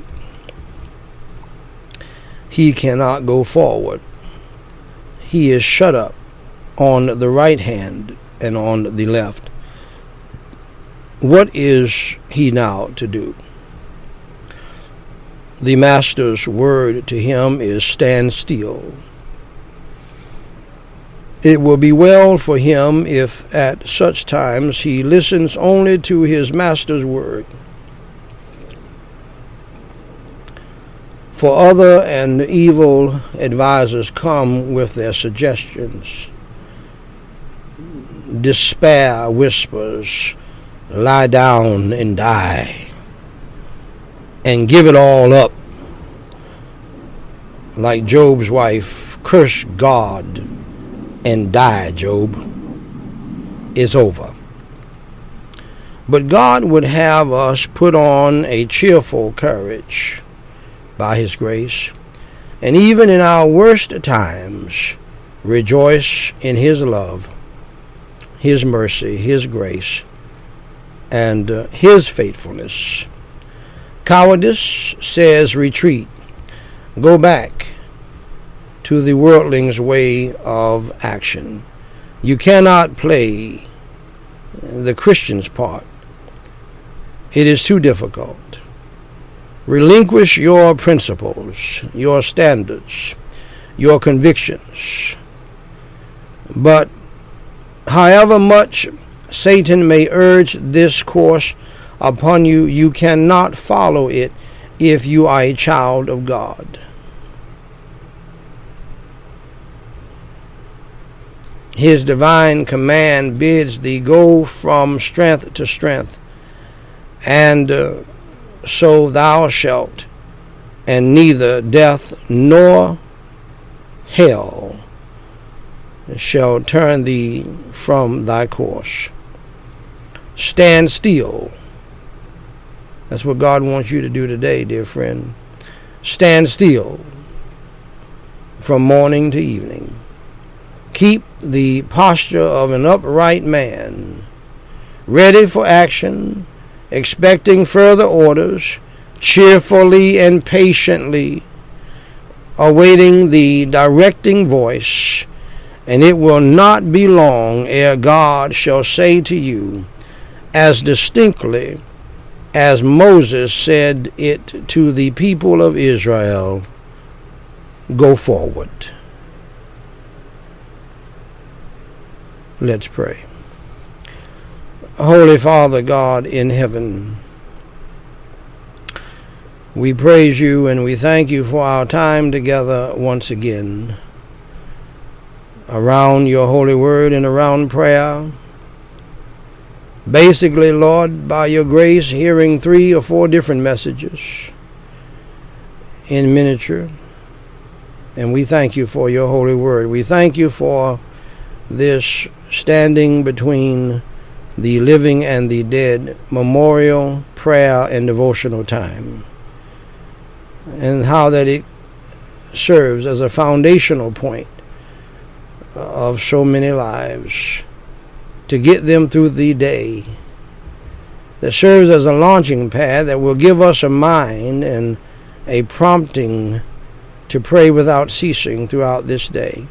He cannot go forward. He is shut up on the right hand and on the left. What is he now to do? The master's word to him is stand still. It will be well for him if at such times he listens only to his master's word. For other and evil advisers come with their suggestions. Despair whispers, lie down and die, and give it all up. Like Job's wife, curse God and die, Job. It's over. But God would have us put on a cheerful courage by his grace, and even in our worst times, rejoice in his love, his mercy, his grace, and his faithfulness. Cowardice says retreat. Go back to the worldling's way of action. You cannot play the Christian's part. It is too difficult. Relinquish your principles, your standards, your convictions. But however much Satan may urge this course upon you, you cannot follow it if you are a child of God. His divine command bids thee go from strength to strength, and so thou shalt, and neither death nor hell shall turn thee from thy course. Stand still. That's what God wants you to do today, dear friend. Stand still from morning to evening. Keep the posture of an upright man, ready for action, expecting further orders, cheerfully and patiently awaiting the directing voice, and it will not be long ere God shall say to you, as distinctly as Moses said it to the people of Israel, go forward. Let's pray. Holy Father God in heaven, we praise you and we thank you for our time together once again around your holy word and around prayer. Basically, Lord, by your grace, hearing 3 or 4 different messages in miniature. And we thank you for your holy word. We thank you for this standing between the living and the dead memorial, prayer, and devotional time, and how that it serves as a foundational point of so many lives to get them through the day, that serves as a launching pad that will give us a mind and a prompting to pray without ceasing throughout this day.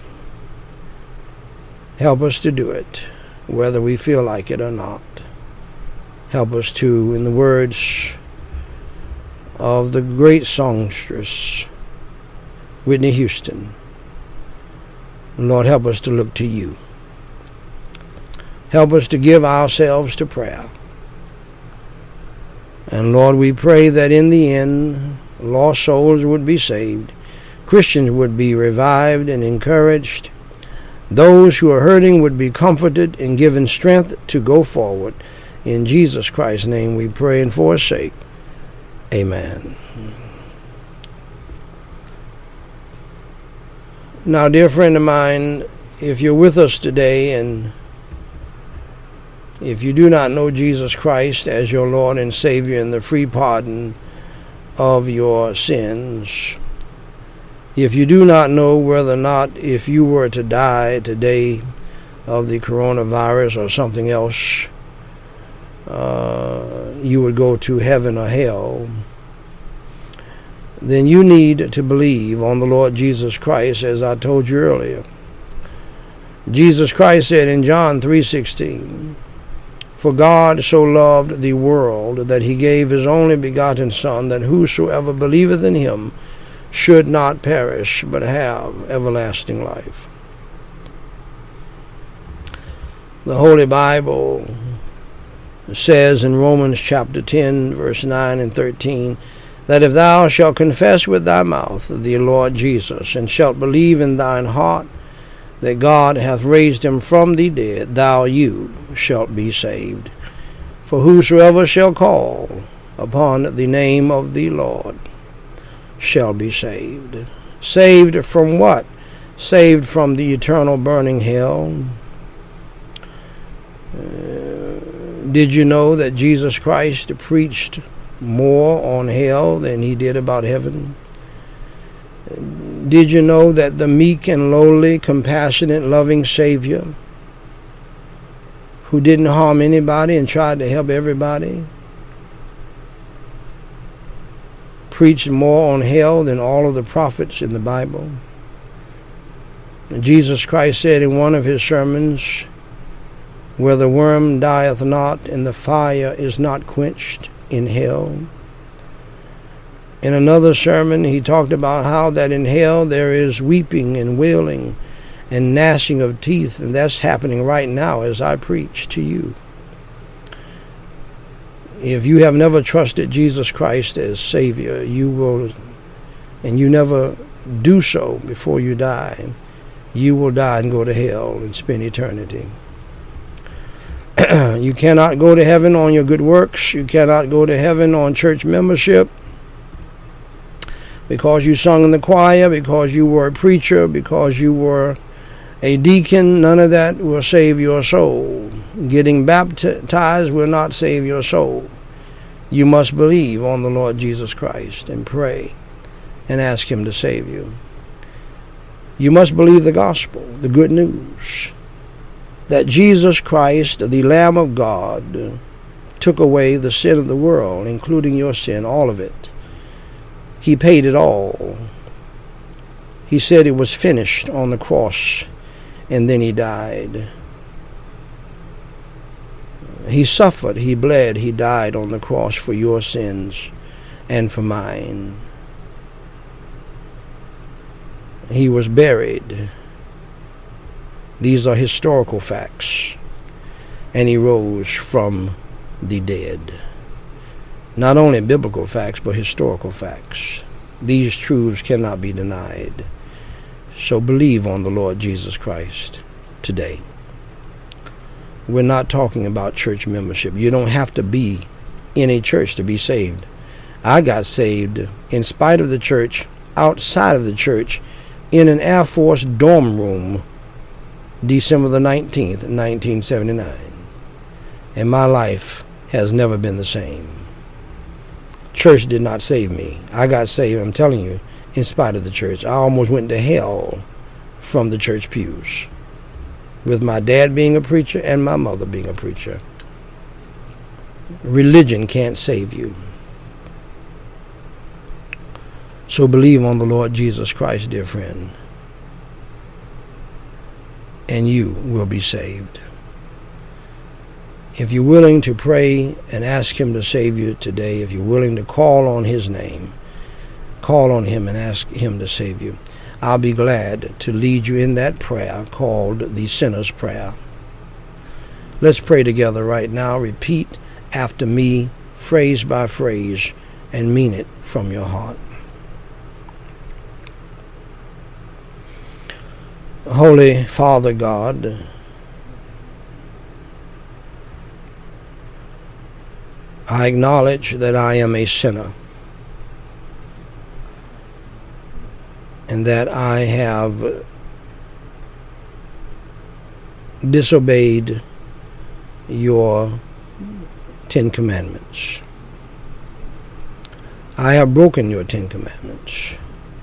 Help us to do it, whether we feel like it or not. Help us to, in the words of the great songstress, Whitney Houston, Lord, help us to look to you. Help us to give ourselves to prayer. And Lord, we pray that in the end, lost souls would be saved, Christians would be revived and encouraged, those who are hurting would be comforted and given strength to go forward. In Jesus Christ's name we pray and for his sake. Amen. Now, dear friend of mine, if you're with us today and if you do not know Jesus Christ as your Lord and Savior and the free pardon of your sins, if you do not know whether or not if you were to die today of the coronavirus or something else, you would go to heaven or hell, then you need to believe on the Lord Jesus Christ, as I told you earlier. Jesus Christ said in John 3:16, "For God so loved the world that he gave his only begotten Son, that whosoever believeth in him should not perish, but have everlasting life." The Holy Bible says in Romans chapter 10, verse 9 and 13, that if thou shalt confess with thy mouth the Lord Jesus, and shalt believe in thine heart that God hath raised him from the dead, you shalt be saved. For whosoever shall call upon the name of the Lord shall be saved. Saved from what? Saved from the eternal burning hell. Did you know that Jesus Christ preached more on hell than he did about heaven? Did you know that the meek and lowly, compassionate, loving Savior, who didn't harm anybody and tried to help everybody, preached more on hell than all of the prophets in the Bible? Jesus Christ said in one of his sermons, "Where the worm dieth not and the fire is not quenched in hell." In another sermon, he talked about how that in hell there is weeping and wailing and gnashing of teeth, and that's happening right now as I preach to you. If you have never trusted Jesus Christ as Savior, you will, and you never do so before you die, you will die and go to hell and spend eternity. You cannot go to heaven on your good works. You cannot go to heaven on church membership, because you sung in the choir, because you were a preacher, because you were a deacon. None of that will save your soul. Getting baptized will not save your soul. You must believe on the Lord Jesus Christ and pray and ask him to save you. You must believe the gospel, the good news, that Jesus Christ, the Lamb of God, took away the sin of the world, including your sin, all of it. He paid it all. He said it was finished on the cross, and then he died. He suffered, he bled, he died on the cross for your sins and for mine. He was buried. These are historical facts. And he rose from the dead. Not only biblical facts, but historical facts. These truths cannot be denied. So believe on the Lord Jesus Christ today. We're not talking about church membership. You don't have to be in a church to be saved. I got saved in spite of the church, outside of the church, in an Air Force dorm room, December the 19th, 1979. And my life has never been the same. Church did not save me. I got saved, I'm telling you, in spite of the church. I almost went to hell from the church pews, with my dad being a preacher and my mother being a preacher. Religion can't save you. So believe on the Lord Jesus Christ, dear friend, and you will be saved. If you're willing to pray and ask him to save you today, if you're willing to call on his name, call on him and ask him to save you, I'll be glad to lead you in that prayer called the sinner's prayer. Let's pray together right now. Repeat after me, phrase by phrase, and mean it from your heart. Holy Father God, I acknowledge that I am a sinner and that I have disobeyed your 10 Commandments. I have broken your 10 Commandments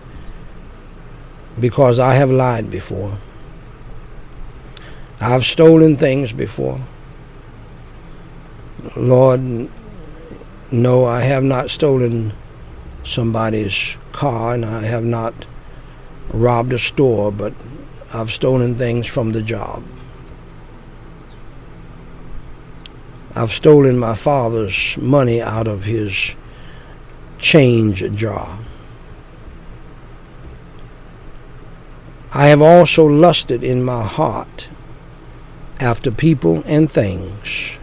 because I have lied before. I've stolen things before. Lord, no, I have not stolen somebody's car, and I have not robbed a store, but I've stolen things from the job. I've stolen my father's money out of his change jar. I have also lusted in my heart after people and things.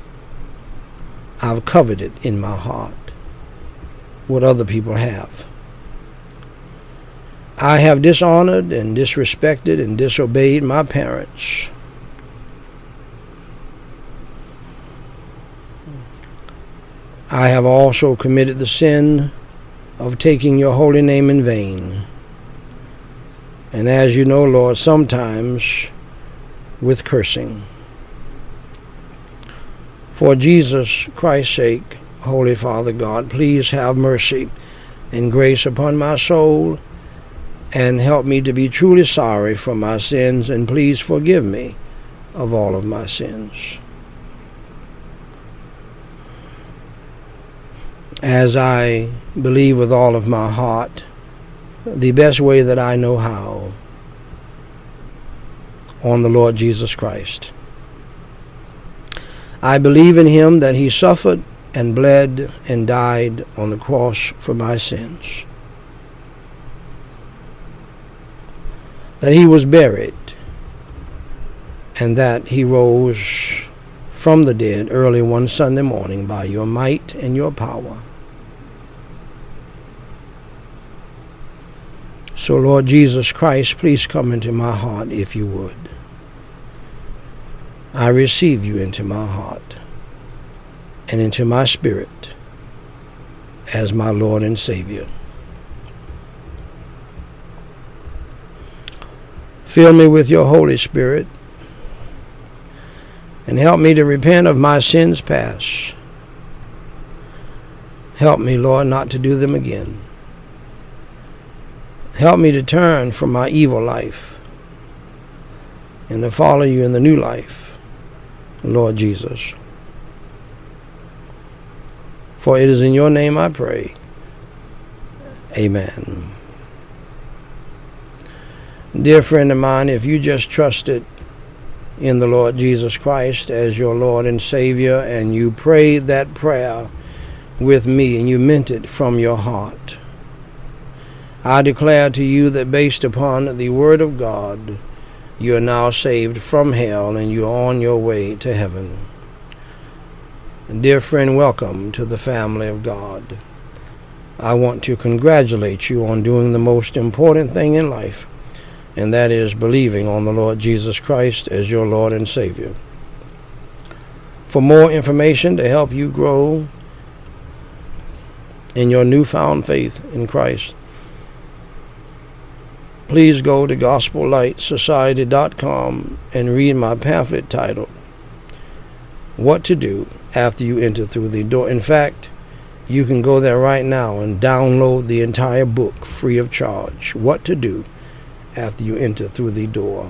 I've coveted in my heart what other people have. I have dishonored and disrespected and disobeyed my parents. I have also committed the sin of taking your holy name in vain. And as you know, Lord, sometimes with cursing. For Jesus Christ's sake, Holy Father God, please have mercy and grace upon my soul and help me to be truly sorry for my sins, and please forgive me of all of my sins. As I believe with all of my heart, the best way that I know how, on the Lord Jesus Christ. I believe in him that he suffered and bled and died on the cross for my sins. That he was buried and that he rose from the dead early one Sunday morning by your might and your power. So, Lord Jesus Christ, please come into my heart if you would. I receive you into my heart and into my spirit as my Lord and Savior. Fill me with your Holy Spirit and help me to repent of my sins past. Help me, Lord, not to do them again. Help me to turn from my evil life and to follow you in the new life, Lord Jesus. For it is in your name I pray. Amen. Dear friend of mine, if you just trusted in the Lord Jesus Christ as your Lord and Savior, and you prayed that prayer with me and you meant it from your heart, I declare to you that based upon the Word of God, you are now saved from hell and you are on your way to heaven. Dear friend, welcome to the family of God. I want to congratulate you on doing the most important thing in life, and that is believing on the Lord Jesus Christ as your Lord and Savior. For more information to help you grow in your newfound faith in Christ, please go to GospelLightSociety.com and read my pamphlet titled, What to Do After You Enter Through the Door. In fact, you can go there right now and download the entire book free of charge, What to Do After You Enter Through the Door.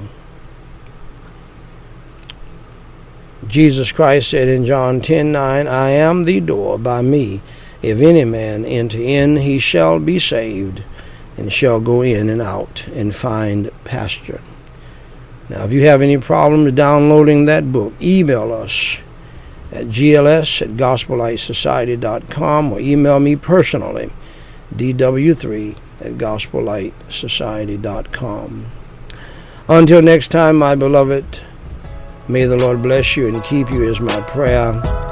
Jesus Christ said in John 10:9, I am the door. By me, if any man enter in, he shall be saved, and shall go in and out and find pasture. Now, if you have any problems downloading that book, email us at gls@gospellightsociety.com or email me personally, dw3@gospellightsociety.com. Until next time, my beloved, may the Lord bless you and keep you is my prayer.